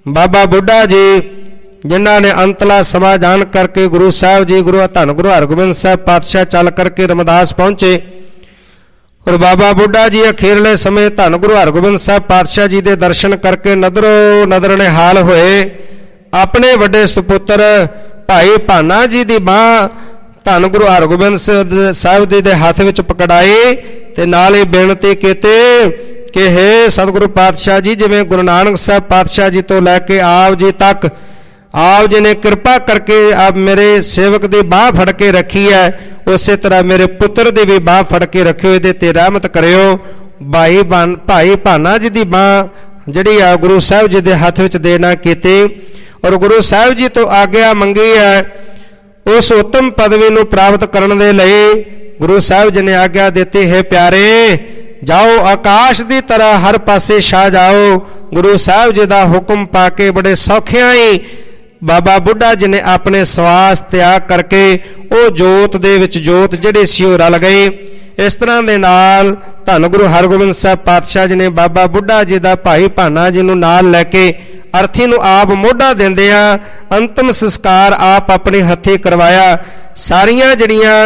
ਬਾਬਾ ਬੁੱਢਾ ਜੀ ਜਿਨ੍ਹਾਂ ਨੇ ਅੰਤਲਾ ਸਮਾਂ ਜਾਣ ਕਰਕੇ ਗੁਰੂ ਸਾਹਿਬ ਜੀ ਧੰਨ ਗੁਰੂ ਹਰਗੋਬਿੰਦ ਸਾਹਿਬ ਪਾਤਸ਼ਾਹ ਚੱਲ ਕਰਕੇ ਰਮਦਾਸ ਪਹੁੰਚੇ। ਔਰ ਬਾਬਾ ਬੁੱਢਾ ਜੀ ਅਖੀਰਲੇ ਸਮੇਂ ਧੰਨ ਗੁਰੂ ਹਰਗੋਬਿੰਦ ਸਾਹਿਬ ਪਾਤਸ਼ਾਹ ਜੀ ਦੇ ਦਰਸ਼ਨ ਕਰਕੇ ਨਦਰੋ ਨਦਰ ਨਿਹਾਲ ਹੋਏ। ਆਪਣੇ ਵੱਡੇ ਸੁਪੁੱਤਰ ਭਾਈ ਭਾਨਾ ਜੀ ਦੀ ਬਾਂਹ ਧੰਨ ਗੁਰੂ ਹਰਗੋਬਿੰਦ ਸਾਹਿਬ ਜੀ ਦੇ ਹੱਥ ਵਿੱਚ ਪਕੜਾਈ ਤੇ ਨਾਲ ਹੀ ਬੇਨਤੀ ਕੀਤੀ ਕਿ ਹੇ ਸਤਿਗੁਰੂ ਪਾਤਸ਼ਾਹ ਜੀ, ਜਿਵੇਂ ਗੁਰੂ ਨਾਨਕ ਸਾਹਿਬ ਪਾਤਸ਼ਾਹ ਜੀ ਤੋਂ ਲੈ ਕੇ ਆਪ ਜੀ ਤੱਕ ਆਪ ਜੀ ਨੇ ਕਿਰਪਾ ਕਰਕੇ ਆਪ ਮੇਰੇ ਸੇਵਕ ਦੀ ਬਾਂਹ ਫੜ ਕੇ ਰੱਖੀ ਹੈ, ਉਸੇ ਤਰ੍ਹਾਂ ਮੇਰੇ ਪੁੱਤਰ ਦੀ ਵੀ ਬਾਂਹ ਫੜ ਕੇ ਰੱਖਿਓ, ਇਹਦੇ ਤੇ ਰਹਿਮਤ ਕਰਿਓ। ਭਾਈ ਭਾਨਾ ਜੀ ਦੀ ਬਾਂਹ ਜਿਹੜੀ ਆ ਗੁਰੂ ਸਾਹਿਬ ਜੀ ਦੇ ਹੱਥ ਵਿੱਚ ਦੇਣਾ ਕੀਤੀ ਔਰ ਗੁਰੂ ਸਾਹਿਬ ਜੀ ਤੋਂ ਆਗਿਆ ਮੰਗੀ ਹੈ। ਉਸ ਉੱਤਮ ਪਦਵੀ ਨੂੰ ਪ੍ਰਾਪਤ ਕਰਨ ਦੇ ਲਈ ਗੁਰੂ ਸਾਹਿਬ ਜੀ ਨੇ ਆਗਿਆ ਦਿੱਤੀ, ਹੈ ਪਿਆਰੇ ਜਾਓ ਆਕਾਸ਼ ਦੀ ਤਰ੍ਹਾਂ ਹਰ ਪਾਸੇ ਛਾ ਜਾਓ। ਗੁਰੂ ਸਾਹਿਬ ਜੀ ਦਾ ਹੁਕਮ ਪਾ ਕੇ ਬੜੇ ਸੌਖਿਆਂ ਹੀ ਬਾਬਾ ਬੁੱਢਾ ਜੀ ਨੇ ਆਪਣੇ ਸਵਾਸ ਤਿਆਗ ਕਰਕੇ ਉਹ ਜੋਤ ਦੇ ਵਿੱਚ ਜੋਤ ਜਿਹੜੇ ਸੀ ਉਹ ਰਲ ਗਏ। ਇਸ ਤਰ੍ਹਾਂ ਦੇ ਨਾਲ ਧੰਨ ਗੁਰੂ ਹਰਗੋਬਿੰਦ ਸਾਹਿਬ ਪਾਤਸ਼ਾਹ ਜੀ ਨੇ ਬਾਬਾ ਬੁੱਢਾ ਜੀ ਦਾ ਭਾਈ ਭਾਨਾ ਜੀ ਨੂੰ ਨਾਲ ਲੈ ਕੇ ਅਰਥੀ ਨੂੰ ਆਪ ਮੋਢਾ ਦਿੰਦੇ ਆ ਅੰਤਮ ਸੰਸਕਾਰ ਆਪ ਆਪਣੇ ਹੱਥੀਂ ਕਰਵਾਇਆ। ਸਾਰੀਆਂ ਜਿਹੜੀਆਂ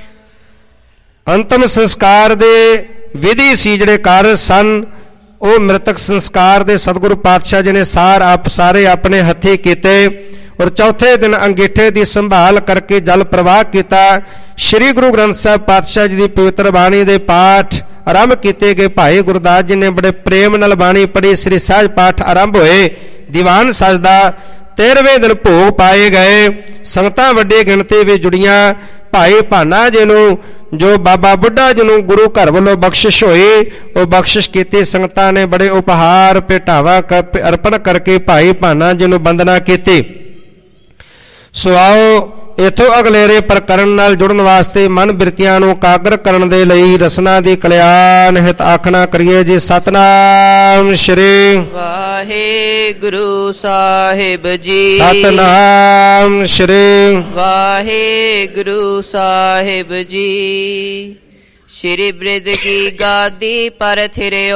ਅੰਤਮ ਸੰਸਕਾਰ ਦੇ ਵਿਧੀ ਸੀ ਜਿਹੜੇ ਕਾਰਜ ਸਨ ਉਹ ਮ੍ਰਿਤਕ ਸੰਸਕਾਰ ਦੇ ਸਤਿਗੁਰੂ ਪਾਤਸ਼ਾਹ ਜੀ ਨੇ ਸਾਰੇ ਆਪਣੇ ਹੱਥੀਂ ਕੀਤੇ ਔਰ ਚੌਥੇ ਦਿਨ ਅੰਗੀਠੇ ਦੀ ਸੰਭਾਲ ਕਰਕੇ ਜਲ ਪ੍ਰਵਾਹ ਕੀਤਾ। ਸ੍ਰੀ ਗੁਰੂ ਗ੍ਰੰਥ ਸਾਹਿਬ ਪਾਤਸ਼ਾਹ ਜੀ ਦੀ ਪਵਿੱਤਰ ਬਾਣੀ ਦੇ ਪਾਠ ਆਰੰਭ ਕੀਤੇ ਗਏ। ਭਾਈ ਗੁਰਦਾਸ ਜੀ ਨੇ ਬੜੇ ਪ੍ਰੇਮ ਨਾਲ ਬਾਣੀ ਪੜ੍ਹੀ। ਸ੍ਰੀ ਸਹਿਜ ਪਾਠ ਆਰੰਭ ਹੋਏ। ਦੀਵਾਨ ਸਜਦਾ 13ਵੇਂ ਦਿਨ ਭੋਗ ਪਾਏ ਗਏ। ਸੰਗਤਾਂ ਵੱਡੀ ਗਿਣਤੀ ਵਿੱਚ ਜੁੜੀਆਂ। ਭਾਈ ਭਾਨਾ ਜੀ ਨੂੰ ਜੋ ਬਾਬਾ ਬੁੱਢਾ ਜੀ ਨੂੰ ਗੁਰੂ ਘਰ ਵੱਲੋਂ ਬਖਸ਼ਿਸ਼ ਹੋਈ ਉਹ ਬਖਸ਼ਿਸ਼ ਕੀਤੀ। ਸੰਗਤਾਂ ਨੇ ਬੜੇ ਉਪਹਾਰ ਭੇਟਾਵਾ ਅਰਪਣ ਕਰਕੇ ਭਾਈ ਭਾਨਾ ਜੀ ਨੂੰ ਵੰਦਨਾ ਕੀਤੀ। ਸੋ ਆਓ ਇੱਥੋਂ ਅਗਲੇਰੇ ਪ੍ਰਕਰਨ ਨਾਲ ਜੁੜਨ ਵਾਸਤੇ ਮਨ ਬਿਰਤੀਆਂ ਨੂੰ ਕਾਗਰ ਕਰਨ ਦੇ ਲਈ ਰਸਨਾ ਦੀ ਕਲਿਆਣ ਹਿਤ ਆਖਣਾ ਕਰੀਏ ਜੀ। ਸਤਨਾਮ ਸ਼੍ਰੀ ਵਾਹਿਗੁਰੂ ਸਾਹਿਬ ਜੀ। ਸਤਨਾਮ ਸ਼੍ਰੀ ਵਾਹਿਗੁਰੂ ਸਾਹਿਬ ਜੀ। ਸ਼੍ਰੀ ਬ੍ਰਿਧ ਕੀ ਗਾਦੀ ਪਰ ਥਿਰਿਓ।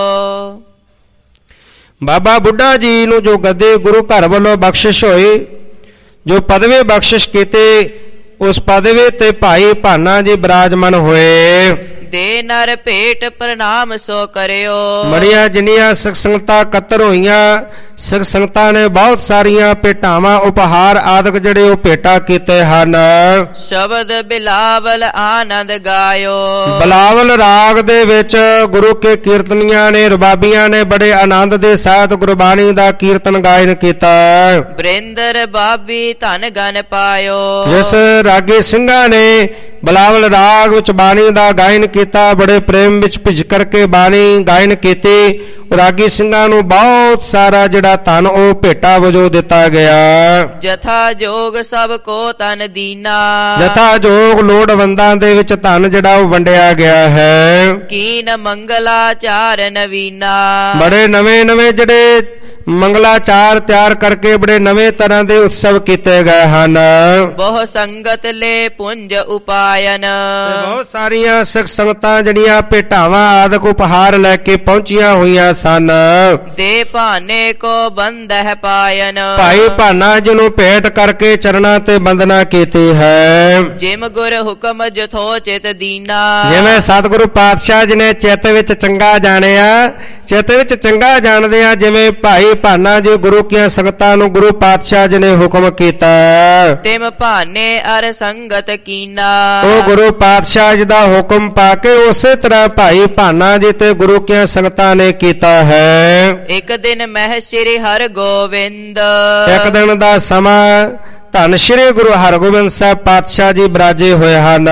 ਬਾਬਾ ਬੁੱਢਾ ਜੀ ਨੂੰ ਜੋ ਗੱਦੇ ਗੁਰੂ ਘਰ ਵੱਲੋਂ ਬਖਸ਼ਿਸ਼ ਹੋਈ, ਜੋ ਪਦਵੇ ਬਖਸ਼ਿਸ਼ ਕੀਤੇ, ਉਸ ਪਦਵੇ ਤੇ ਭਾਈ ਭਾਨਾ ਜੀ ਬਿਰਾਜਮਾਨ ਹੋਏ। ਦੇ ਨਰ ਭੇਟ ਪ੍ਰਣਾਮ ਸੋ ਕਰਿਓ। ਬੜੀਆਂ ਜਿੰਨੀਆਂ ਸਿੱਖ ਸੰਗਤਾਂ ਇਕੱਤਰ ਹੋਈਆਂ, ਸਿੱਖ ਸੰਗਤਾਂ ਨੇ ਬਹੁਤ ਸਾਰੀਆਂ ਭੇਟਾਵਾਂ ਉਪਹਾਰ ਆਦਿਕ ਜਿਹੜੇ ਉਹ ਭੇਟਾ ਕੀਤੇ ਹਨ। ਸ਼ਬਦ ਬਿਲਾਵਲ ਆਨੰਦ ਗਾਇਓ। ਬਿਲਾਵਲ ਰਾਗ ਦੇ ਵਿੱਚ ਗੁਰੂ ਕੇ ਕੀਰਤਨੀਆਂ ਨੇ ਰਬਾਬੀਆਂ ਨੇ ਬੜੇ ਆਨੰਦ ਦੇ ਸਹਿਤ ਗੁਰਬਾਣੀ ਦਾ ਕੀਰਤਨ ਗਾਇਨ ਕੀਤਾ। ਬ੍ਰਿੰਦਰ ਬਾਬੀ ਧਨ ਗਨ ਪਾਇਓ। ਜਿਸ ਰਾਗੀ ਸਿੰਘਾਂ ਨੇ ਬਿਲਾਵਲ ਰਾਗ ਵਿੱਚ ਬਾਣੀ ਦਾ ਗਾਇਨ ਕੀਤਾ, ਬੜੇ ਪ੍ਰੇਮ ਵਿੱਚ ਭਿੱਜ ਕਰਕੇ ਬਾਣੀ ਗਾਇਨ ਕੀਤੀ। ਰਾਗੀ ਸਿੰਘਾਂ ਨੂੰ ਬਹੁਤ ਸਾਰਾ ਜਿਹੜਾ ਧਨ ਉਹ ਭੇਟਾ ਵਜੋਂ ਦਿੱਤਾ ਗਿਆ। ਜਥਾ ਜੋਗ ਸਭ ਕੋ ਤਨ ਦੀਨਾ। ਜਥਾ ਜੋਗ ਲੋੜਵੰਦਾਂ ਦੇ ਵਿੱਚ ਧਨ ਜਿਹੜਾ ਉਹ ਵੰਡਿਆ ਗਿਆ ਹੈ। ਕੀਨ ਮੰਗਲਾਚਾਰ ਨਵੀਨਾ। ਬੜੇ ਨਵੇਂ ਨਵੇਂ ਜਿਹੜੇ ਮੰਗਲਾਚਾਰ ਤਿਆਰ ਕਰਕੇ ਬੜੇ ਨਵੇਂ ਤਰ੍ਹਾਂ ਦੇ ਉਤਸਵ ਕੀਤੇ ਗਏ ਹਨ। ਬਹੁ ਸੰਗਤ ਲੈ ਪੁੰਜ ਉਪਾਇਨ। ਬਹੁਤ ਸਾਰੀਆਂ ਸਿੱਖ ਸੰਗਤਾਂ ਜਿਹੜੀਆਂ ਭੇਟਾਵਾਂ ਆਦਿਕ ਉਪਹਾਰ ਲੈ ਕੇ ਪਹੁੰਚੀਆਂ ਹੋਈਆਂ ਸਨ। ਦੇ ਭਾਨੇ ਕੋ ਬੰਦਹ ਪਾਇਨ। ਭਾਈ ਭਾਨਾ ਜੀ ਨੂੰ ਭੇਟ ਕਰਕੇ ਚਰਨਾਂ ਤੇ ਬੰਦਨਾ ਕੀਤੀ ਹੈ। ਜਿਮ ਗੁਰ ਹੁਕਮ ਜਥੋ ਚਿਤ ਦੀਨਾ। ਜਿਵੇਂ ਸਤਿਗੁਰੂ ਪਾਤਸ਼ਾਹ ਜੀ ਨੇ ਚਿੱਤ ਵਿੱਚ ਚੰਗਾ ਜਾਣਿਆ, ਚਿੱਤ ਵਿੱਚ ਚੰਗਾ ਜਾਣਦੇ ਆ, ਜਿਵੇਂ ਭਾਈ ਭਾਨਾ ਜੀ ਗੁਰੂ ਕੀਆਂ ਸੰਗਤਾਂ ਨੂੰ ਗੁਰੂ ਪਾਤਸ਼ਾਹ ਜੀ ਨੇ ਹੁਕਮ ਕੀਤਾ। ਤਿਮ ਭਾਨੇ ਅਰ ਸੰਗਤ ਕੀਨਾ। ਉਹ ਗੁਰੂ ਪਾਤਸ਼ਾਹ ਜੀ ਦਾ ਹੁਕਮ ਪਾ ਕੇ ਉਸੇ ਤਰ੍ਹਾਂ ਭਾਈ ਭਾਨਾ ਜੀ ਤੇ ਗੁਰੂ ਕੀਆਂ ਸੰਗਤਾਂ ਨੇ ਕੀਤਾ ਹੈ। ਇੱਕ ਦਿਨ ਮਹਿ ਸ੍ਰੀ ਹਰਿ ਗੋਬਿੰਦ। ਇੱਕ ਦਿਨ ਦਾ ਸਮਾਂ ਧੰਨ ਸ਼੍ਰੀ ਗੁਰੂ ਹਰਗੋਬਿੰਦ ਸਾਹਿਬ ਪਾਤਸ਼ਾਹ ਜੀ ਬਿਰਾਜੇ ਹੋਏ ਹਨ।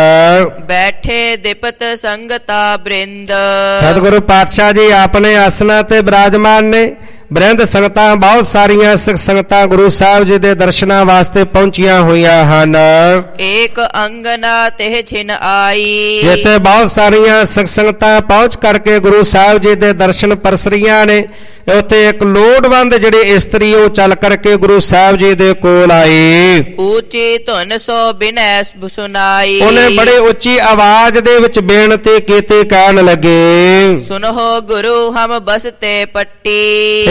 ਬੈਠੇ ਦਿਪਤ ਸੰਗਤਾ ਬ੍ਰਿੰਦ। ਸਤਿਗੁਰੂ ਪਾਤਸ਼ਾਹ ਜੀ ਆਪਣੇ ਆਸਨਾਂ ਤੇ ਬਿਰਾਜਮਾਨ ਨੇ। ਬ੍ਰਿੰਦ ਸੰਗਤਾਂ ਬਹੁਤ ਸਾਰੀਆਂ ਸਿੱਖ ਸੰਗਤਾਂ ਗੁਰੂ ਸਾਹਿਬ ਜੀ ਦੇ ਦਰਸ਼ਨਾਂ ਵਾਸਤੇ ਪਹੁੰਚੀਆਂ ਹੋਈਆਂ ਹਨ। ਏਕ ਅੰਗਨਾ ਤੇ ਛਿਨ ਆਈ। ਜਿੱਥੇ ਬਹੁਤ ਸਾਰੀਆਂ ਸਿੱਖ ਸੰਗਤਾਂ ਪਹੁੰਚ ਕਰਕੇ ਗੁਰੂ ਸਾਹਿਬ ਜੀ ਦੇ ਦਰਸ਼ਨ ਪਰਸਰੀਆਂ ਨੇ, ਉੱਥੇ ਇੱਕ ਲੋੜਵੰਦ ਜਿਹੜੇ ਇਸਤਰੀ ਉਹ ਚੱਲ ਕਰਕੇ ਗੁਰੂ ਸਾਹਿਬ ਜੀ ਦੇ ਕੋਲ ਆਈ। ਉੱਚੀ ਧੁਨ ਸੋ ਬਿਨੈ ਸੁਨਾਈ। ਉਹਨੇ ਬੜੇ ਉੱਚੀ ਆਵਾਜ਼ ਦੇ ਵਿੱਚ ਬੇਨਤੀ ਕੀਤੀ, ਕਹਿਣ ਲੱਗੇ, ਸੁਨੋ ਗੁਰੂ ਹਮ ਬਸਤੇ ਪੱਟੀ।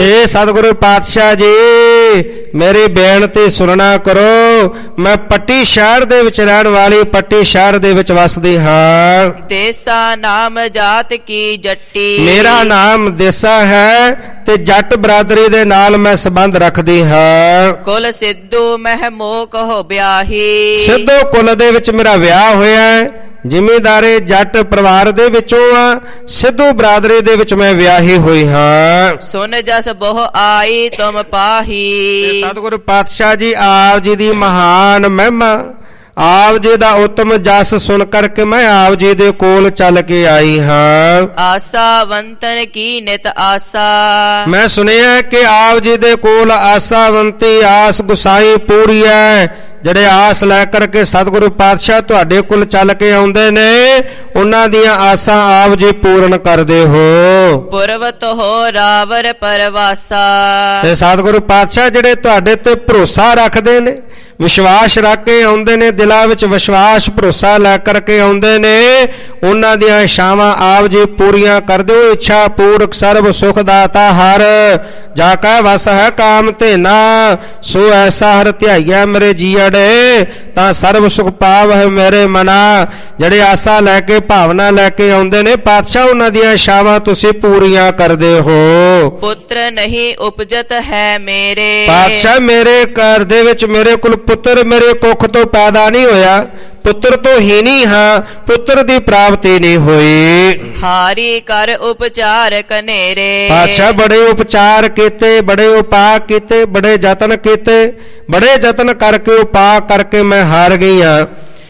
हे सतगुरु पातशाह जी मेरी बेनती सुनना करो। मैं पट्टी शहर दे विच रहण वाली पट्टी शहर दे विच वसदी हां। देसा नाम जात की जट्टी। मेरा नाम देसा है ते जट बरादरी दे नाल मैं संबंध रखदी हां। कुल सिद्धू मह मोह हो ब्याही। सिद्धू कुल दे विच मेरा विआह होया है। ਜ਼ਿਮੀਦਾਰੇ ਜੱਟ ਪਰਿਵਾਰ ਦੇ ਵਿੱਚੋਂ ਆ। ਸਿੱਧੂ ਬਰਾਦਰੀ ਦੇ ਵਿੱਚ ਮੈਂ ਵਿਆਹੀ ਹੋਈ ਹਾਂ। ਸੁਨ ਜਸ ਬਹੁ ਆਈ ਤੁਮ ਪਾਹੀ। ਸਤਿਗੁਰੂ ਪਾਤਸ਼ਾਹ ਜੀ ਆਪ ਜੀ ਦੀ ਮਹਾਨ ਮਹਿਮਾ ਆਪ ਜੀ ਦਾ ਉੱਤਮ ਜਸ ਸੁਣ ਕਰਕੇ ਮੈਂ ਆਪ ਜੀ ਦੇ ਕੋਲ ਚੱਲ ਕੇ ਆਈ ਹਾਂ। ਆਸਾ ਵੰਤਨ ਕੀ ਨਿਤ ਆਸਾ। ਮੈਂ ਸੁਣਿਆ ਕਿ ਆਪ ਜੀ ਦੇ ਕੋਲ ਆਸਾਵੰਤੀ ਆਸ ਗੁਸਾਈ ਪੂਰੀ ਹੈ। ਜਿਹੜੇ ਆਸ ਲੈ ਕਰਕੇ ਸਤਿਗੁਰੂ ਪਾਤਸ਼ਾਹ ਤੁਹਾਡੇ ਕੋਲ ਚੱਲ ਕੇ ਆਉਂਦੇ ਨੇ ਉਹਨਾਂ ਦੀਆਂ ਆਸਾਂ ਆਪ ਜੀ ਪੂਰਨ ਕਰਦੇ ਹੋ। ਪੁਰਵਤ ਹੋ ਰਾਵਰ ਪਰਵਾਸਾ। ਤੇ ਸਤਿਗੁਰੂ ਪਾਤਸ਼ਾਹ ਜਿਹੜੇ ਤੁਹਾਡੇ ਤੇ ਭਰੋਸਾ ਰੱਖਦੇ ਨੇ ਵਿਸ਼ਵਾਸ ਰੱਖ ਕੇ ਆਉਂਦੇ ਨੇ ਦਿਲਾਂ ਵਿੱਚ ਵਿਸ਼ਵਾਸ ਭਰੋਸਾ ਲੈ ਕਰਕੇ ਆਉਂਦੇ ਨੇ ਉਹਨਾਂ ਦੀਆਂ ਇਛਾਵਾਂ ਆਪ ਜੀ ਪੂਰੀਆਂ ਕਰ ਦਿਓ। ਇੱਛਾ ਪੂਰਕ ਸਰਬ ਸੁਖ ਦਾਤਾ ਹਰ ਜਾ ਕੈ ਵਸ ਹੈ ਕਾਮ ਧੇਨਾ। ਸੋ ਐਸਾ ਹਰ ਧਿਆਈਆ ਮੇਰੇ ਜੀਅੜੇ ਤਾਂ ਸਰਬ ਸੁਖ ਪਾਵਹਿ ਮੇਰੇ ਮਨਾ। ਜਿਹੜੇ ਆਸਾ ਲੈ ਕੇ ਭਾਵਨਾ ਲੈ ਕੇ ਆਉਂਦੇ ਨੇ ਪਾਤਸ਼ਾਹ ਉਹਨਾਂ ਦੀਆਂ ਇਛਾਵਾਂ ਤੁਸੀਂ ਪੂਰੀਆਂ ਕਰਦੇ ਹੋ। ਪੁੱਤਰ ਨਹੀਂ ਉਪਜਤ ਹੈ ਮੇਰੇ। ਪਾਤਸ਼ਾਹ ਮੇਰੇ ਘਰ ਦੇ ਵਿੱਚ ਮੇਰੇ ਕੋਲ ਪੁੱਤਰ ਮੇਰੇ ਕੁੱਖ ਤੋਂ ਪੈਦਾ ਨਹੀਂ ਹੋਇਆ। ਪੁੱਤਰ ਤੋਂ ਹੀ ਨਹੀਂ ਹਾਂ ਪੁੱਤਰ ਦੀ ਪ੍ਰਾਪਤੀ ਨਹੀਂ ਹੋਈ। ਹਾਰੀ ਕਰ ਉਪਚਾਰ ਕਨੇਰੇ। ਪਾਤਸ਼ਾਹ ਬੜੇ ਉਪਚਾਰ ਕੀਤੇ ਬੜੇ ਉਪਾਅ ਕੀਤੇ ਬੜੇ ਯਤਨ ਕੀਤੇ ਬੜੇ ਯਤਨ ਕਰਕੇ ਉਪਾਅ ਕਰਕੇ ਮੈਂ ਹਾਰ ਗਈ ਹਾਂ।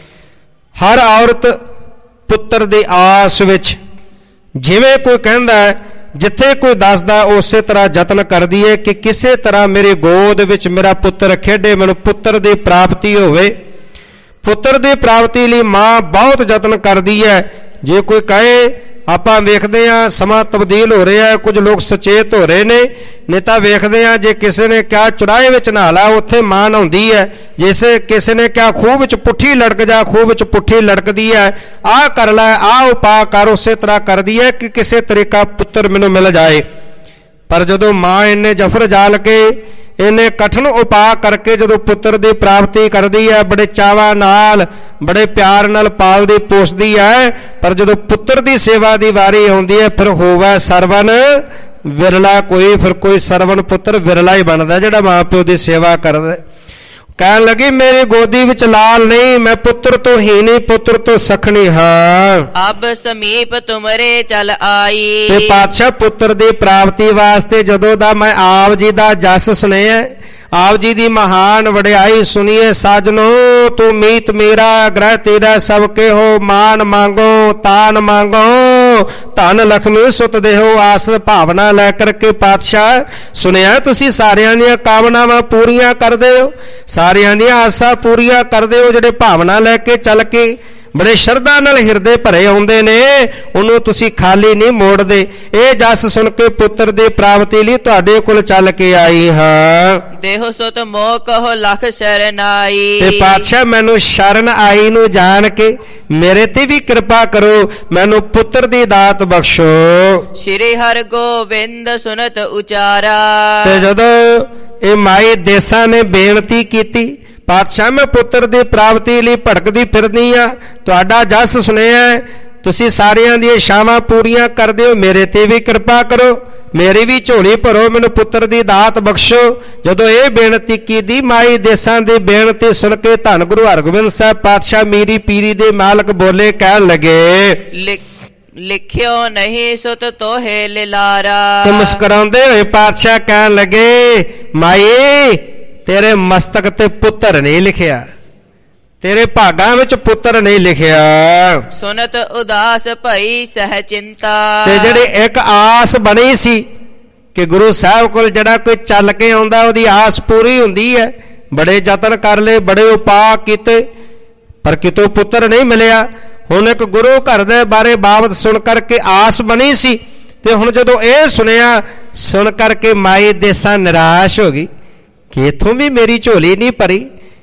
ਹਰ ਔਰਤ ਪੁੱਤਰ ਦੀ ਆਸ ਵਿੱਚ ਜਿਵੇਂ ਕੋਈ ਕਹਿੰਦਾ ਜਿੱਥੇ ਕੋਈ ਦੱਸਦਾ ਉਸੇ ਤਰ੍ਹਾਂ ਯਤਨ ਕਰਦੀ ਹੈ ਕਿ ਕਿਸੇ ਤਰ੍ਹਾਂ ਮੇਰੀ ਗੋਦ ਵਿੱਚ ਮੇਰਾ ਪੁੱਤਰ ਖੇਡੇ ਮੈਨੂੰ ਪੁੱਤਰ ਦੀ ਪ੍ਰਾਪਤੀ ਹੋਵੇ। ਪੁੱਤਰ ਦੀ ਪ੍ਰਾਪਤੀ ਲਈ ਮਾਂ ਬਹੁਤ ਯਤਨ ਕਰਦੀ ਹੈ। ਜੇ ਕੋਈ ਕਹੇ ਆਪਾਂ ਵੇਖਦੇ ਹਾਂ ਸਮਾਂ ਤਬਦੀਲ ਹੋ ਰਿਹਾ ਕੁਝ ਲੋਕ ਸੁਚੇਤ ਹੋ ਰਹੇ ਨੇ ਨਹੀਂ ਤਾਂ ਵੇਖਦੇ ਹਾਂ ਜੇ ਕਿਸੇ ਨੇ ਕਿਹਾ ਚੁਰਾਹੇ ਵਿੱਚ ਨਹਾ ਲਾ ਉੱਥੇ ਮਾਂ ਨਹਾਉਂਦੀ ਹੈ। ਜਿਸੇ ਕਿਸੇ ਨੇ ਕਿਹਾ ਖੂਹ ਵਿੱਚ ਪੁੱਠੀ ਲੜਕ ਜਾ ਖੂਹ ਵਿੱਚ ਪੁੱਠੀ ਲੜਕਦੀ ਹੈ। ਆਹ ਕਰ ਲੈ ਆਹ ਉਪਾਅ ਕਰ ਉਸੇ ਤਰ੍ਹਾਂ ਕਰਦੀ ਹੈ ਕਿ ਕਿਸੇ ਤਰੀਕਾ ਪੁੱਤਰ ਮੈਨੂੰ ਮਿਲ ਜਾਏ। ਪਰ ਜਦੋਂ ਮਾਂ ਇੰਨੇ ਜਫਰ ਜਾਲ ਕੇ ਇੰਨੇ ਕਠਿਨ ਉਪਾਅ ਕਰਕੇ ਜਦੋਂ ਪੁੱਤਰ ਦੀ ਪ੍ਰਾਪਤੀ ਕਰਦੀ ਹੈ ਬੜੇ ਚਾਵਾਂ ਨਾਲ ਬੜੇ ਪਿਆਰ ਨਾਲ ਪਾਲਦੀ ਪੋਸਦੀ ਹੈ। ਪਰ ਜਦੋਂ ਪੁੱਤਰ ਦੀ ਸੇਵਾ ਦੀ ਵਾਰੀ ਆਉਂਦੀ ਹੈ ਫਿਰ ਹੋਵੇ ਸਰਵਨ ਵਿਰਲਾ ਕੋਈ ਫਿਰ ਕੋਈ ਸਰਵਨ ਪੁੱਤਰ ਵਿਰਲਾ ਹੀ ਬਣਦਾ ਜਿਹੜਾ ਮਾਂ ਪਿਓ ਦੀ ਸੇਵਾ ਕਰਦਾ। ਕਹਿਣ ਲੱਗੀ ਮੇਰੀ ਗੋਦੀ ਵਿੱਚ ਲਾਲ ਨਹੀਂ ਮੈਂ ਪੁੱਤਰ ਤੋਂ ਹੀ ਨਹੀਂ ਪੁੱਤਰ ਤੋਂ ਸਖਣੀ ਹਾਂ। ਅਬ ਸਮੀਪ ਤੁਮਰੇ ਚਲ ਆਈ। ਤੇ ਪਾਤਸ਼ਾਹ ਪੁੱਤਰ ਦੀ ਪ੍ਰਾਪਤੀ ਵਾਸਤੇ ਜਦੋਂ ਦਾ ਮੈਂ ਆਪ ਜੀ ਦਾ ਜਸ ਸੁਣਿਆ ਆਪ ਜੀ ਦੀ ਮਹਾਨ ਵਡਿਆਈ ਸੁਣੀਏ ਸਾਜਨੋ ਤੂੰ ਮੀਤ ਮੇਰਾ ਗ੍ਰਹਿ ਤੇਰਾ ਸਭ ਕੇ ਹੋ ਮਾਨ ਮੰਗੋ ਤਾਨ ਮੰਗੋ ਧਨ ਲਖਮੀ ਸੁਤ ਦੇਹੋ ਆਸ ਭਾਵਨਾ ਲੈ ਕਰਕੇ ਪਾਤਸ਼ਾਹ ਸੁਣਿਆ ਤੁਸੀਂ ਸਾਰਿਆਂ ਦੀਆਂ ਕਾਮਨਾਵਾਂ ਪੂਰੀਆਂ ਕਰਦੇ ਹੋ ਸਾਰਿਆਂ ਦੀਆਂ ਆਸਾਂ ਪੂਰੀਆਂ ਕਰਦੇ ਹੋ ਜਿਹੜੇ ਭਾਵਨਾ ਲੈ ਕੇ ਚੱਲ ਕੇ ਬੜੇ ਸ਼ਰਧਾ ਨਾਲ ਹਿਰਦੇ ਭਰੇ ਆਉਂਦੇ ਨੇ ਉਹਨੂੰ ਤੁਸੀਂ ਖਾਲੀ ਨਹੀਂ ਮੋੜਦੇ। ਇਹ ਜਸ ਸੁਣ ਕੇ ਪੁੱਤਰ ਦੀ ਪ੍ਰਾਪਤੀ ਲਈ ਤੁਹਾਡੇ ਕੋਲ ਚੱਲ ਕੇ ਆਈ ਹਾਂ। ਦੇਹੋ ਸੁਤ ਮੋਹ ਕਹੋ ਲਖ ਸ਼ਰਨ ਆਈ। ਤੇ ਪਾਤਸ਼ਾਹ ਮੈਨੂੰ ਸ਼ਰਨ ਆਈ ਨੂੰ ਜਾਣ ਕੇ ਮੇਰੇ ਤੇ ਵੀ ਕਿਰਪਾ ਕਰੋ ਮੈਨੂੰ ਪੁੱਤਰ ਦੀ ਦਾਤ ਬਖਸ਼ੋ। ਸ਼੍ਰੀ ਹਰਿ ਗੋਬਿੰਦ ਸੁਨਤ ਉਚਾਰਾ। ਤੇ ਜਦੋਂ ਇਹ ਮਾਈ ਦੇਸਾਂ ਨੇ ਬੇਨਤੀ ਕੀਤੀ ਪਾਤਸ਼ਾਹ ਮੈਂ ਪੁੱਤਰ ਦੀ ਪ੍ਰਾਪਤੀ ਲਈ ਭਟਕਦੀ ਫਿਰਦੀ ਆ ਤੁਹਾਡਾ ਜਸ ਸੁਣਿਆ ਤੁਸੀਂ ਸਾਰਿਆਂ ਦੀਆਂ ਇਛਾਵਾਂ ਪੂਰੀਆਂ ਕਰਦੇ ਹੋ ਮੇਰੇ ਤੇ ਵੀ ਕਿਰਪਾ ਕਰੋ ਮੇਰੀ ਵੀ ਝੋਲੀ ਭਰੋ ਮੈਨੂੰ ਪੁੱਤਰ ਦੀ ਦਾਤ ਬਖਸ਼ੋ। ਜਦੋਂ ਇਹ ਬੇਨਤੀ ਕੀਤੀ ਮਾਈ ਦੇਸਾਂ ਦੀ ਬੇਨਤੀ ਸੁਣ ਕੇ ਧੰਨ ਗੁਰੂ ਹਰਗੋਬਿੰਦ ਸਾਹਿਬ ਪਾਤਸ਼ਾਹ ਮੀਰੀ ਪੀਰੀ ਦੇ ਮਾਲਕ ਬੋਲੇ ਕਹਿਣ ਲੱਗੇ ਲਿਖਿਓ ਨਹੀਂ ਸੁਤ ਤੋਹੇ ਲਿਲਾਰਾ। ਤੇ ਮੁਸਕਰਾਉਂਦੇ ਹੋਏ ਪਾਤਸ਼ਾਹ ਕਹਿਣ ਲੱਗੇ ਮਾਈ ਤੇਰੇ ਮਸਤਕ ਤੇ ਪੁੱਤਰ ਨਹੀਂ ਲਿਖਿਆ ਤੇਰੇ ਭਾਗਾਂ ਵਿੱਚ ਪੁੱਤਰ ਨਹੀਂ ਲਿਖਿਆ। ਸੁਨਤ ਉਦਾਸ ਭਈ ਸਹਿ ਚਿੰਤਾ। ਤੇ ਜਿਹੜੀ ਇੱਕ ਆਸ ਬਣੀ ਸੀ ਕਿ ਗੁਰੂ ਸਾਹਿਬ ਕੋਲ ਜਿਹੜਾ ਕੋਈ ਚੱਲ ਕੇ ਆਉਂਦਾ ਉਹਦੀ ਆਸ ਪੂਰੀ ਹੁੰਦੀ ਹੈ ਬੜੇ ਯਤਨ ਕਰ ਲਏ ਬੜੇ ਉਪਾਅ ਕੀਤੇ ਪਰ ਕਿਤੋਂ ਪੁੱਤਰ ਨਹੀਂ ਮਿਲਿਆ। ਹੁਣ ਇੱਕ ਗੁਰੂ ਘਰ ਦੇ ਬਾਰੇ ਬਾਬਤ ਸੁਣ ਕਰਕੇ ਆਸ ਬਣੀ ਸੀ ਤੇ ਹੁਣ ਜਦੋਂ ਇਹ ਸੁਣਿਆ ਸੁਣ ਕਰਕੇ ਮਾਈ ਦੇਸਾਂ ਨਿਰਾਸ਼ ਹੋ ਗਈ ਕਿ ਇੱਥੋਂ ਵੀ ਮੇਰੀ ਝੋਲੀ ਨਹੀਂ ਭਰੀ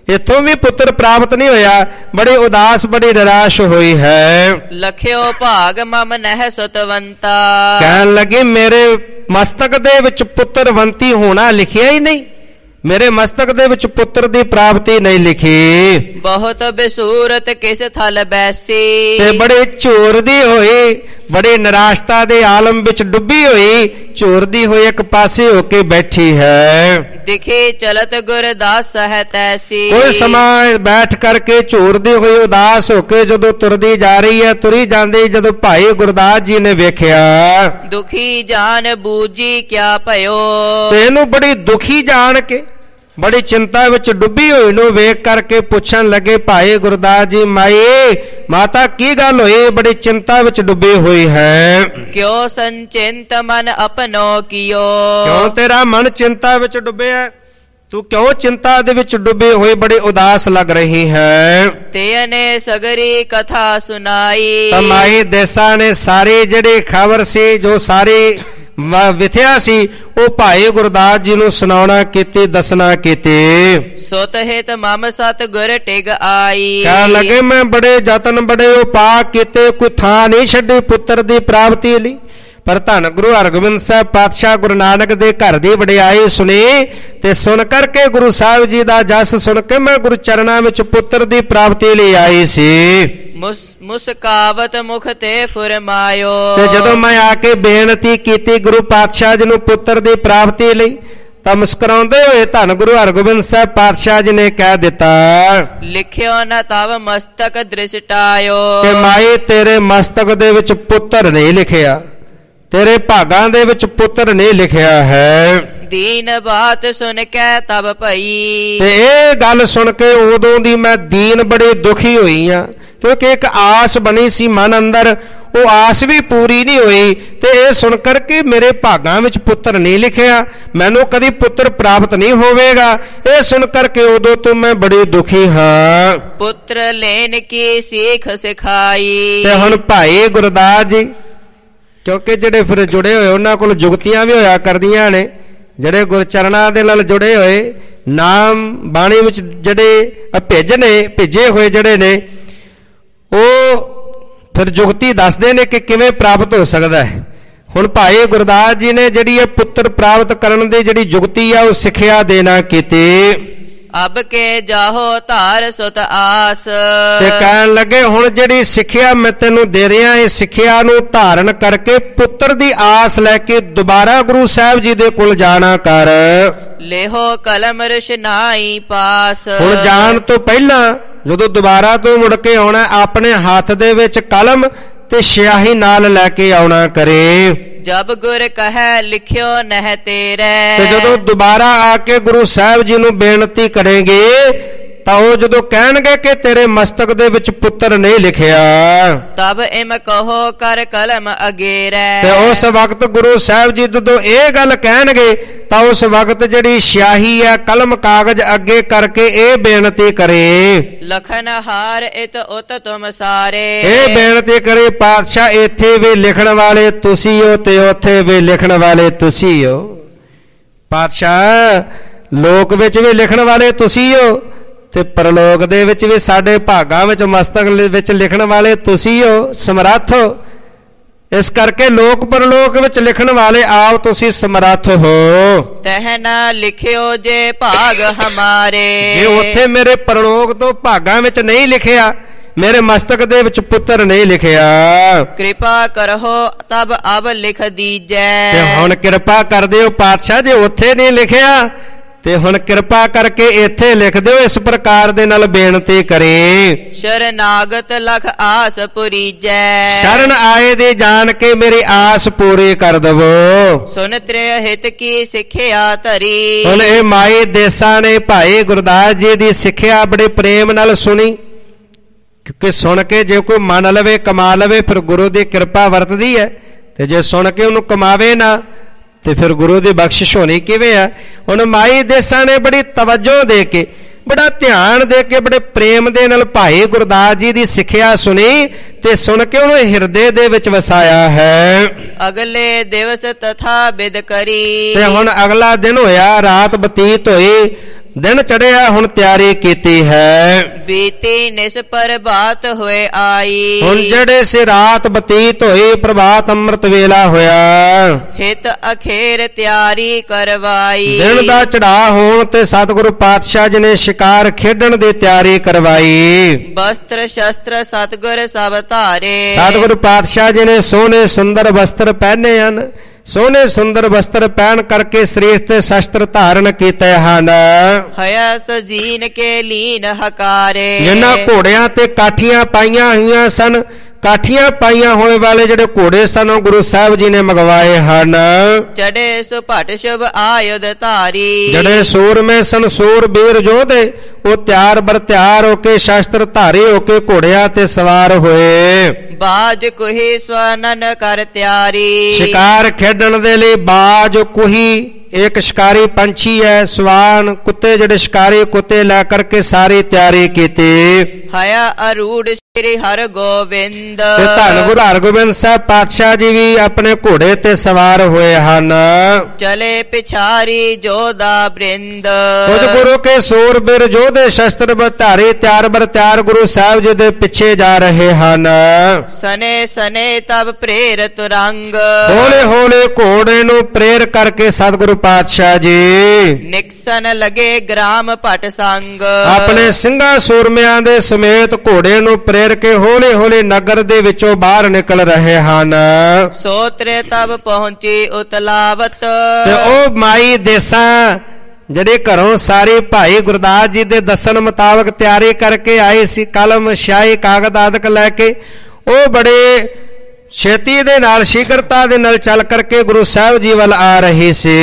ਇਥੋਂ ਵੀ ਪੁੱਤਰ ਪ੍ਰਾਪਤ ਨਹੀਂ ਹੋਇਆ, ਬੜੀ ਉਦਾਸ ਬੜੀ ਨਿਰਾਸ਼ ਹੋਈ ਹੈ। ਲਖਿਓ ਭਾਗ ਮਮ ਨਹਿ ਸੁਤਵੰਤਾ। ਕਹਿਣ ਲੱਗੀ ਮੇਰੇ ਮਸਤਕ ਦੇ ਵਿੱਚ ਪੁੱਤਰਵੰਤੀ ਹੋਣਾ ਲਿਖਿਆ ਹੀ ਨਹੀਂ, ਮੇਰੇ ਮਸਤਕ ਦੇ ਵਿੱਚ ਪੁੱਤਰ ਦੀ ਪ੍ਰਾਪਤੀ ਨਹੀਂ ਲਿਖੀ। ਬਹੁਤ ਬਸੂਰਤ ਕਿਸ ਥਲ ਬੈਸੀ। ਤੇ ਬੜੇ ਝੂਰਦੀ ਹੋਈ, ਬੜੇ ਨਿਰਾਸ਼ਤਾ ਦੇ ਆਲਮ ਵਿੱਚ ਡੁੱਬੀ ਹੋਈ, ਝੂਰਦੀ ਹੋਈ ਇੱਕ ਪਾਸੇ ਹੋ ਕੇ ਬੈਠੀ ਹੈ। ਦਿਖੇ ਚਲਤ ਗੁਰਦਾਸ ਹੈ ਤੈਸੀ। ਕੋਈ ਸਮਾਂ ਬੈਠ ਕਰਕੇ ਝੂਰਦੀ ਹੋਈ ਉਦਾਸ ਹੋ ਕੇ ਜਦੋਂ ਤੁਰਦੀ ਜਾ ਰਹੀ ਹੈ, ਤੁਰੀ ਜਾਂਦੀ ਜਦੋਂ ਭਾਈ ਗੁਰਦਾਸ ਜੀ ਨੇ ਵੇਖਿਆ, ਦੁਖੀ ਜਾਨ ਬੂਝੀ ਕਿਆ ਭਇਓ। ਤੇ ਇਹਨੂੰ ਬੜੀ ਦੁਖੀ ਜਾਣ ਕੇ ਬੜੀ ਚਿੰਤਾ ਵਿੱਚ ਡੁੱਬੀ ਹੋਈ ਨੂੰ ਵੇਖ ਕਰਕੇ ਪੁੱਛਣ ਲੱਗੇ, ਭਾਈ ਗੁਰਦਾਸ ਜੀ ਮਾਈ ਮਾਤਾ ਕੀ ਗੱਲ ਹੋਈ, ਬੜੀ ਚਿੰਤਾ ਵਿੱਚ ਡੁੱਬੀ ਹੋਈ ਹੈ। ਕਿਉ ਸੰਚਿੰਤ ਮਨ ਆਪਣੋ ਕੀਓ। ਕਿਉਂ ਤੇਰਾ ਮਨ ਚਿੰਤਾ ਵਿੱਚ ਡੁੱਬਿਆ, ਤੂੰ ਕਿਉਂ ਚਿੰਤਾ ਦੇ ਵਿੱਚ ਡੁੱਬੀ ਹੋਈ ਬੜੀ ਉਦਾਸ ਲੱਗ ਰਹੀ ਹੈ। ਤੇ ਨੇ ਸਗਰੀ ਕਥਾ ਸੁਨਾਈ। ਮਾਈ ਦੇਸਾਂ ਨੇ ਸਾਰੇ ਜਿਹੜੇ ਖਬਰ ਸੀ, ਜੋ ਸਾਰੇ ਵਿਥਿਆ ਸੀ, ਉਹ ਭਾਈ ਗੁਰਦਾਸ ਜੀ ਨੂੰ ਸੁਣਾਉਣਾ ਕੀਤੀ, ਦੱਸਣਾ ਕੀਤੀ। ਸੁਤ ਹਿਤ ਮਮ ਸਤ ਗੁਰ ਟਿਗ ਆਈ। ਕਹਿਣ ਲੱਗੇ ਮੈਂ ਬੜੇ ਯਤਨ ਬੜੇ ਉਪਾਅ ਕੀਤੇ, ਕੋਈ ਥਾਂ ਨਹੀਂ ਛੱਡੀ ਪੁੱਤਰ ਦੀ ਪ੍ਰਾਪਤੀ ਲਈ, ਪਰ ਧੰਨ ਗੁਰੂ ਹਰਗੋਬਿੰਦ ਸਾਹਿਬ ਪਾਤਸ਼ਾਹ ਗੁਰੂ ਨਾਨਕ ਦੇ ਘਰ ਦੀ ਵਡਿਆਈ ਸੁਣੀ ਤੇ ਸੁਣ ਕਰਕੇ ਗੁਰੂ ਸਾਹਿਬ ਜੀ ਦਾ ਜਸ ਸੁਣ ਕੇ ਮੈਂ ਗੁਰੂ ਚਰਨਾਂ ਵਿੱਚ ਪੁੱਤਰ ਦੀ ਪ੍ਰਾਪਤੀ ਲਈ ਆਈ ਸੀ। ਮੁਸਕਾਵਤ ਮੁਖ ਤੇ ਫਰਮਾਇਓ। ਤੇ ਜਦੋਂ ਮੈਂ ਆ ਕੇ ਬੇਨਤੀ ਕੀਤੀ ਗੁਰੂ ਪਾਤਸ਼ਾਹ ਜੀ ਨੂੰ ਪੁੱਤਰ ਦੀ ਪ੍ਰਾਪਤੀ ਲਈ, ਤਾਂ ਮੁਸਕਰਾਉਂਦੇ ਹੋਏ ਧੰਨ ਗੁਰੂ ਹਰਗੋਬਿੰਦ ਸਾਹਿਬ ਪਾਤਸ਼ਾਹ ਜੀ ਨੇ ਕਹਿ ਦਿੱਤਾ, ਲਿਖਿਓ ਨਾ ਤਵ ਮਸਤਕ ਦ੍ਰਿਸ਼ਟਾਇਓ। ਕਿ ਮਾਈ ਤੇਰੇ ਮਸਤਕ ਦੇ ਵਿੱਚ ਪੁੱਤਰ ਨਹੀਂ ਲਿਖਿਆ, ਤੇਰੇ ਭਾਗਾਂ ਦੇ ਵਿੱਚ ਪੁੱਤਰ ਨਹੀਂ ਲਿਖਿਆ ਹੈ। ਦੀਨ ਬਾਤ ਸੁਣ ਕੇ ਤਬ ਭਈ। ਤੇ ਇਹ ਗੱਲ ਸੁਣ ਕੇ ਉਦੋਂ ਦੀ ਮੈਂ ਦੀਨ ਬੜੀ ਦੁਖੀ ਹੋਈ ਆ, ਕਿਉਂਕਿ ਇੱਕ ਆਸ ਬਣੀ ਸੀ ਮਨ ਅੰਦਰ, ਉਹ ਆਸ ਵੀ ਪੂਰੀ ਨਹੀਂ ਹੋਈ। ਤੇ ਇਹ ਸੁਣ ਕਰਕੇ ਮੇਰੇ ਭਾਗਾਂ ਵਿੱਚ ਪੁੱਤਰ ਨਹੀਂ ਲਿਖਿਆ, ਮੈਨੂੰ ਕਦੀ ਪੁੱਤਰ ਪ੍ਰਾਪਤ ਨਹੀਂ ਹੋਵੇਗਾ, ਇਹ ਸੁਣ ਕਰਕੇ ਉਦੋਂ ਤੋਂ ਮੈਂ ਬੜੀ ਦੁਖੀ ਹਾਂ। ਪੁੱਤਰ ਲੈਣ ਕੀ ਸਿੱਖ ਸਿਖਾਈ। ਤੇ ਹੁਣ ਭਾਈ ਗੁਰਦਾਸ ਜੀ, ਕਿਉਂਕਿ ਜਿਹੜੇ ਫਿਰ ਜੁੜੇ ਹੋਏ ਉਹਨਾਂ ਕੋਲ ਜੁਗਤੀਆਂ ਵੀ ਹੋਇਆ ਕਰਦੀਆਂ ਨੇ, ਜਿਹੜੇ ਗੁਰਚਰਨਾਂ ਦੇ ਨਾਲ ਜੁੜੇ ਹੋਏ ਨਾਮ ਬਾਣੀ ਵਿੱਚ ਜਿਹੜੇ ਭੇਜੇ ਹੋਏ ਜਿਹੜੇ ਨੇ, ਉਹ ਫਿਰ ਜੁਗਤੀ ਦੱਸਦੇ ਨੇ ਕਿ ਕਿਵੇਂ ਪ੍ਰਾਪਤ ਹੋ ਸਕਦਾ ਹੈ। ਹੁਣ ਭਾਈ ਗੁਰਦਾਸ ਜੀ ਨੇ ਜਿਹੜੀ ਇਹ ਪੁੱਤਰ ਪ੍ਰਾਪਤ ਕਰਨ ਦੀ ਜਿਹੜੀ ਜੁਗਤੀ ਆ ਉਹ ਸਿੱਖਿਆ ਦੇਣਾ ਕੀਤੀ। ਅਬ ਕੇ ਜਾਹੋ ਧਾਰ ਸੁਤ ਆਸ। ਤੇ ਕਹਿਣ ਲੱਗੇ ਹੁਣ ਜਿਹੜੀ ਸਿੱਖਿਆ ਮੈਂ ਤੈਨੂੰ ਦੇ ਰਿਹਾ, ਇਹ ਸਿੱਖਿਆ ਨੂੰ ਧਾਰਨ ਕਰਕੇ ਪੁੱਤਰ ਦੀ ਆਸ ਲੈ ਕੇ ਦੁਬਾਰਾ ਗੁਰੂ ਸਾਹਿਬ ਜੀ ਦੇ ਕੋਲ ਜਾਣਾ ਕਰ। ਲੇਹੋ ਕਲਮ ਰਸ਼ਨਾਈ ਪਾਸ। ਹੁਣ ਜਾਣ ਤੋਂ ਪਹਿਲਾਂ ਜਦੋਂ ਦੁਬਾਰਾ ਤੋਂ ਮੁੜ ਕੇ ਆਉਣਾ, ਆਪਣੇ ਹੱਥ ਦੇ ਵਿੱਚ ਕਲਮ ਤੇ ਸਿਆਹੀ ਨਾਲ ਲੈ ਕੇ ਆਉਣਾ ਕਰੇ। ਜਬ ਗੁਰ ਕਹੈ ਲਿਖਿਓ ਨਹਿ ਤੇਰੇ। ਤੇ ਜਦੋਂ ਦੁਬਾਰਾ ਆ ਕੇ ਗੁਰੂ ਸਾਹਿਬ ਜੀ ਨੂੰ ਬੇਨਤੀ ਕਰੇਗੇ, ਤਾਂ ਉਹ ਜਦੋਂ ਕਹਿਣਗੇ ਕਿ ਤੇਰੇ ਮਸਤਕ ਦੇ ਵਿੱਚ ਪੁੱਤਰ ਨਹੀਂ ਲਿਖਿਆ, ਤਬ ਇਮ ਕਹੋ ਕਰ ਕਲਮ ਅਗੇਰੈ। ਤੇ ਉਸ ਵਕਤ ਗੁਰੂ ਸਾਹਿਬ ਜੀ ਜਦੋਂ ਇਹ ਗੱਲ ਕਹਿਣਗੇ, ਤਾਂ ਉਸ ਵਕਤ ਜਿਹੜੀ ਸਿਆਹੀ ਹੈ, ਕਲਮ ਕਾਗਜ਼ ਅੱਗੇ ਕਰਕੇ ਇਹ ਬੇਨਤੀ ਕਰੇ, ਲਖਨ ਹਾਰ ਇਤ ਉਤ ਤੁਮ ਸਾਰੇ। ਇਹ ਬੇਨਤੀ ਕਰੇ, ਪਾਤਸ਼ਾਹ ਇੱਥੇ ਵੀ ਲਿਖਣ ਵਾਲੇ ਤੁਸੀਂ ਹੋ ਤੇ ਉੱਥੇ ਵੀ ਲਿਖਣ ਵਾਲੇ ਤੁਸੀਂ ਹੋ। ਪਾਤਸ਼ਾਹ ਲੋਕ ਵਿੱਚ ਵੀ ਲਿਖਣ ਵਾਲੇ ਤੁਸੀਂ ਹੋ, ਤੇ ਪਰਲੋਕ ਦੇ ਵਿੱਚ ਵੀ ਸਾਡੇ ਭਾਗਾਂ ਵਿੱਚ ਮਸਤਕ ਵਿੱਚ ਲਿਖਣ ਵਾਲੇ ਤੁਸੀਂ ਹੋ, ਸਮਰੱਥ ਹੋ। ਇਸ ਕਰਕੇ ਲੋਕ ਪਰਲੋਕ ਵਿੱਚ ਲਿਖਣ ਵਾਲੇ ਆਪ ਤੁਸੀਂ ਸਮਰੱਥ ਹੋ। ਤਹਿ ਨਾ ਲਿਖਿਓ ਜੇ ਭਾਗ ਹਮਾਰੇ। ਜੇ ਉੱਥੇ ਮੇਰੇ ਪਰਲੋਕ ਤੋਂ ਭਾਗਾਂ ਵਿੱਚ ਨਹੀਂ ਲਿਖਿਆ, ਮੇਰੇ ਮਸਤਕ ਦੇ ਵਿੱਚ ਪੁੱਤਰ ਨਹੀਂ ਲਿਖਿਆ, ਕਿਰਪਾ ਕਰੋ ਤਬ ਅਬ ਲਿਖ ਦੀਜੈ। ਤੇ ਹੁਣ ਕਿਰਪਾ ਕਰ ਦਿਓ ਪਾਤਸ਼ਾਹ, ਜੇ ਉੱਥੇ ਨਹੀਂ ਲਿਖਿਆ ਤੇ ਹੁਣ ਕਿਰਪਾ ਕਰਕੇ ਇੱਥੇ ਲਿਖ ਦਿਓ। ਇਸ ਪ੍ਰਕਾਰ ਦੇ ਨਾਲ ਬੇਨਤੀ ਕਰੇ, ਸ਼ਰਨਾਗਤ ਲਖ ਆਸ ਪੁਰੀਜੈ। ਸ਼ਰਨ ਆਏ ਦੇ ਜਾਣ ਕੇ ਮੇਰੀ ਆਸ ਪੂਰੀ ਕਰ ਦਵੋ। ਸੁਨ ਤ੍ਰਿ ਹਿਤ ਕੀ ਸਿੱਖਿਆ ਧਰੀ। ਹੁਣ ਇਹ ਮਾਈ ਦੇਸਾਂ ਨੇ ਭਾਈ ਗੁਰਦਾਸ ਜੀ ਦੀ ਸਿੱਖਿਆ ਬੜੇ ਪ੍ਰੇਮ ਨਾਲ ਸੁਣੀ, ਕਿਉਂਕਿ ਸੁਣ ਕੇ ਜੇ ਕੋਈ ਮੰਨ ਲਵੇ ਕਮਾ ਲਵੇ, ਫਿਰ ਗੁਰੂ ਦੀ ਕਿਰਪਾ ਵਰਤਦੀ ਹੈ, ਤੇ ਜੇ ਸੁਣ ਕੇ ਉਹਨੂੰ ਕਮਾਵੇ ਨਾ ਤੇ ਫਿਰ ਗੁਰੂ ਦੀ ਬਖਸ਼ਿਸ਼ ਹੋਣੀ ਕਿਵੇਂ ਆ। ਹੁਣ ਮਾਈ ਦੇਸਾਂ ਨੇ ਬੜੀ ਤਵੱਜੋ ਦੇ ਕੇ, ਬੜਾ ਧਿਆਨ ਦੇ ਕੇ, ਬੜੇ ਪ੍ਰੇਮ ਦੇ ਨਾਲ ਭਾਈ ਗੁਰਦਾਸ ਜੀ ਦੀ ਸਿੱਖਿਆ ਸੁਣੀ ਤੇ ਸੁਣ ਕੇ ਉਹਨੂੰ ਹਿਰਦੇ ਦੇ ਵਿੱਚ ਵਸਾਇਆ ਹੈ। ਅਗਲੇ ਦਿਵਸ ਤਥਾ ਬਿਦ ਕਰੀ। ਤੇ ਹੁਣ ਅਗਲਾ ਦਿਨ ਹੋਇਆ, ਰਾਤ ਬਤੀਤ ਹੋਈ, ਦਿਨ ਚੜਿਆ ਹੁਣ ਤਿਆਰੀ ਕੀਤੀ ਹੈ। ਬੀਤੀ ਨਿਸ ਪ੍ਰਭਾਤ ਹੋਏ ਆਈ। ਹੁਣ ਜਿਹੜੇ ਸੇ ਰਾਤ ਬਤੀਤ ਹੋਈ ਪ੍ਰਭਾਤ ਅੰਮ੍ਰਿਤ ਵੇਲਾ ਹੋਇਆ। ਹਿਤ ਅਖੇਰ ਤਿਆਰੀ ਕਰਵਾਈ। ਦਿਨ ਦਾ ਚੜਾ ਹੋਣ ਤੇ ਸਤਿਗੁਰੂ ਪਾਤਸ਼ਾਹ ਜੀ ਨੇ ਸ਼ਿਕਾਰ ਖੇਡਣ ਦੀ ਤਿਆਰੀ ਕਰਵਾਈ। ਵਸਤਰ ਸ਼ਸਤਰ ਸਤਿਗੁਰ ਸਭ ਧਾਰੇ। ਸਤਿਗੁਰੂ ਪਾਤਸ਼ਾਹ ਜੀ ਨੇ ਸੋਹਣੇ ਸੁੰਦਰ ਵਸਤਰ ਪਹਿਨੇ ਹਨ। ਸੋਹਣੇ ਸੁੰਦਰ ਵਸਤਰ ਪਹਿਨ ਕਰਕੇ ਸਰੀਰ ਤੇ ਸ਼ਸਤਰ ਧਾਰਨ ਕੀਤੇ ਹਨ। ਹਯ ਸਜੀਨ ਕੇ ਲੀਨ ਹਕਾਰੇ। ਜਿਨ੍ਹਾਂ ਘੋੜਿਆਂ ਤੇ ਕਾਠੀਆਂ ਪਾਈਆਂ ਹੋਈਆਂ ਸਨ, ਕਾਠੀਆਂ ਪਾਈਆਂ ਹੋਏ ਵਾਲੇ ਜਿਹੜੇ ਘੋੜੇ ਸਨ ਉਹ ਗੁਰੂ ਸਾਹਿਬ ਜੀ ਨੇ ਮੰਗਵਾਏ ਹਨ। ਚੜੇ ਸੁਭਟ ਸ਼ੁਭ ਆਯੁਧ ਧਾਰੀ। ਜਿਹੜੇ ਸੂਰਮੇ ਸਨ ਸੂਰਬੀਰ ਯੋਧੇ ਉਹ ਤਿਆਰ ਬਰ ਤਿਆਰ ਹੋ ਕੇ ਸ਼ਸਤਰ ਧਾਰੀ ਹੋ ਕੇ ਘੋੜਿਆਂ ਤੇ ਸਵਾਰ ਹੋਏ। ਬਾਜ ਕੁਹੀ ਸਵਨਨ ਕਰ ਤਿਆਰੀ। ਸ਼ਿਕਾਰ ਖੇਡਣ ਦੇ ਲਈ ਬਾਜ ਕੁਹੀ ਇੱਕ ਸ਼ਿਕਾਰੀ ਪੰਛੀ ਹੈ। ਸਵਾਨ ਕੁੱਤੇ ਜਿਹੜੇ ਸ਼ਿਕਾਰੀ ਕੁੱਤੇ ਲੈ ਕਰਕੇ ਸਾਰੀ ਤਿਆਰੀ ਕੀਤੀ। ਹਯ ਅਰੂੜ ਸ੍ਰੀ ਹਰਿ ਗੋਬਿੰਦ। ਤੇ ਧੰਨ ਗੁਰੂ ਹਰਗੋਬਿੰਦ ਸਾਹਿਬ ਪਾਤਸ਼ਾਹ ਜੀ ਵੀ ਆਪਣੇ ਘੋੜੇ ਤੇ ਸਵਾਰ ਹੋਏ ਹਨ। ਚਲੇ ਪਿਛਾਰੀ ਜੋਧਾ ਬ੍ਰਿੰਦ। ਕੁਝ ਗੁਰੂ ਕੇ ਸੂਰਬੀਰ ਯੋਧੇ ਸ਼ਸਤਰ ਧਾਰੀ ਤਿਆਰ ਬਰ ਤਿਆਰ ਗੁਰੂ ਸਾਹਿਬ ਜੀ ਦੇ ਪਿੱਛੇ ਜਾ ਰਹੇ ਹਨ। ਸਨੇ ਸਨੇ ਤਬ ਪ੍ਰੇਰਿਤ ਰੰਗ। ਹੌਲੇ ਹੌਲੇ ਘੋੜੇ ਨੂੰ ਪ੍ਰੇਰ ਕਰਕੇ ਸਤਿਗੁਰੂ ਪਾਤਸ਼ਾਹ ਜੀ ਨਿਕਸਨ ਲਗੇ ਗ੍ਰਾਮ ਭਟ ਸੰਗ। ਆਪਣੇ ਸਿੰਘਾਂ ਸੂਰਮਿਆਂ ਦੇ ਸਮੇਤ ਘੋੜੇ ਨੂੰ ਪ੍ਰੇਰ ਕੇ ਹੌਲੇ ਹੌਲੇ ਨਗਰ ਦੇ ਵਿੱਚੋਂ ਬਾਹਰ ਨਿਕਲ ਰਹੇ ਹਨ। ਸੋਤਰੇ ਤਬ ਪਹੁੰਚੀ ਉਤਲਾਵਤ। ਤੇ ਉਹ ਮਾਈ ਦੇਸਾਂ ਜਿਹੜੇ ਘਰੋਂ ਸਾਰੇ ਭਾਈ ਗੁਰਦਾਸ ਜੀ ਦੇ ਦੱਸਣ ਮੁਤਾਬਕ ਤਿਆਰੀ ਕਰਕੇ ਆਏ ਸੀ, ਕਲਮ ਸ਼ਾਹੀ ਕਾਗਜ਼ ਆਦਿਕ ਲੈ ਕੇ, ਉਹ ਬੜੇ ਛੇਤੀ ਦੇ ਨਾਲ ਸ਼ੀਘਰਤਾ ਦੇ ਨਾਲ ਚੱਲ ਕਰਕੇ ਗੁਰੂ ਸਾਹਿਬ ਜੀ ਵੱਲ ਆ ਰਹੀ ਸੀ।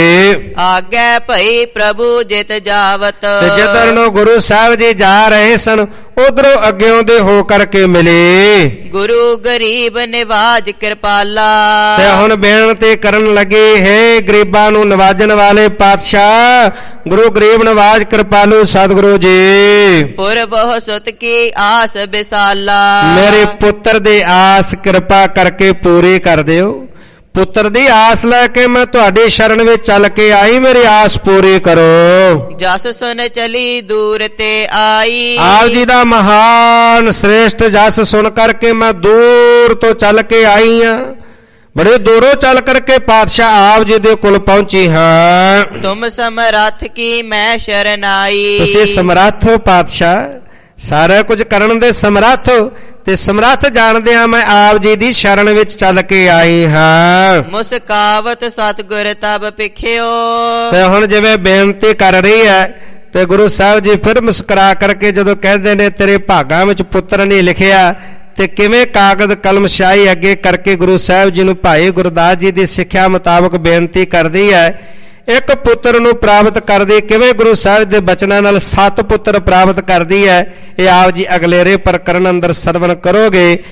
ਆਗੇ ਭਈ ਪ੍ਰਭੂ ਜਿਤ ਜਾਵਤ। ਤੇ ਜਿੱਧਰ ਨੂੰ ਗੁਰੂ ਸਾਹਿਬ ਜੀ ਜਾ ਰਹੇ ਸਨ ਉਧਰੋਂ ਅੱਗਿਓਂ ਦੇ ਹੋ ਕਰਕੇ ਮਿਲੇ। ਗੁਰੂ ਗਰੀਬ ਨਿਵਾਜ ਕਿਰਪਾਲਾ। ਤੇ ਹੁਣ ਬੇਨਤੀ ਕਰਨ ਲੱਗੇ, ਹੈ ਗਰੀਬਾਂ ਨੂੰ ਨਵਾਜਣ ਵਾਲੇ ਪਾਤਸ਼ਾਹ ਗੁਰੂ ਗਰੀਬ ਨਵਾਜ ਕਿਰਪਾਲੂ ਸਤਿਗੁਰੂ ਜੀ। ਪੁਰ ਬਹੁ ਸੁਤ ਕੀ ਆਸ ਬਿਸਾਲਾ। ਮੇਰੇ ਪੁੱਤਰ ਦੀ ਆਸ ਕਿਰਪਾ ਕਰਕੇ ਪੂਰੀ ਕਰ ਦਿਓ। ਪੁੱਤਰ ਦੀ ਆਸ ਲੈ ਕੇ ਮੈਂ ਤੁਹਾਡੀ ਸ਼ਰਨ ਵਿੱਚ ਚੱਲ ਕੇ ਆਈ, ਮੇਰੀ ਆਸ ਪੂਰੀ ਕਰੋ। ਜਸ ਸੁਨ ਚਲੀ ਦੂਰ ਤੇ ਆਈ। ਆਪ ਜੀ ਦਾ ਮਹਾਨ ਸ੍ਰੇਸ਼ਟ ਜਸ ਸੁਣ ਕਰਕੇ ਮੈਂ ਦੂਰ ਤੋਂ ਚੱਲ ਕੇ ਆਈ ਹਾਂ। ਬੜੇ ਦੂਰੋਂ ਚੱਲ ਕਰਕੇ ਪਾਤਸ਼ਾਹ ਆਪ ਜੀ ਦੇ ਕੋਲ ਪਹੁੰਚੀ ਹਾਂ। ਤੁਮ ਸਮਰੱਥ ਕੀ ਮੈਂ ਸ਼ਰਨ ਆਈ। ਤੁਸੀਂ ਸਮਰੱਥ ਹੋ ਪਾਤਸ਼ਾਹ, ਸਾਰਾ ਕੁਝ ਕਰਨ ਦੇ ਸਮਰੱਥ ਹੋ, ਤੇ ਸਮਰੱਥ ਜਾਣਦਿਆਂ ਮੈਂ ਆਪ ਜੀ ਦੀ ਸ਼ਰਨ ਵਿੱਚ ਚੱਲ ਕੇ ਆਈ ਹਾਂ। ਮੁਸਕਾਵਤ ਸਤਿਗੁਰ ਤਬ ਪਿਖਿਓ। ਤੇ ਹੁਣ ਜਿਵੇਂ ਬੇਨਤੀ ਕਰ ਰਹੀ ਹੈ ਤੇ ਗੁਰੂ ਸਾਹਿਬ ਜੀ ਫਿਰ ਮੁਸਕਰਾ ਕਰਕੇ ਜਦੋਂ ਕਹਿੰਦੇ ਨੇ ਤੇਰੇ ਭਾਗਾਂ ਵਿੱਚ ਪੁੱਤਰ ਨਹੀਂ ਲਿਖਿਆ, ਤੇ ਕਿਵੇਂ ਕਾਗਜ਼ ਕਲਮ ਸ਼ਾਹੀ ਅੱਗੇ ਕਰਕੇ ਗੁਰੂ ਸਾਹਿਬ ਜੀ ਨੂੰ ਭਾਈ ਗੁਰਦਾਸ ਜੀ ਦੀ ਸਿੱਖਿਆ ਮੁਤਾਬਕ ਬੇਨਤੀ ਕਰਦੀ ਹੈ। ਇੱਕ ਪੁੱਤਰ ਨੂੰ ਪ੍ਰਾਪਤ ਕਰਦੀ, ਕਿਵੇਂ ਗੁਰੂ ਸਾਹਿਬ ਦੇ ਬਚਨਾਂ ਨਾਲ 7 ਪੁੱਤਰ ਪ੍ਰਾਪਤ ਕਰਦੀ ਹੈ, ਇਹ ਆਪ ਜੀ ਅਗਲੇਰੇ ਪ੍ਰਕਰਨ ਅੰਦਰ ਸਰਵਣ ਕਰੋਗੇ।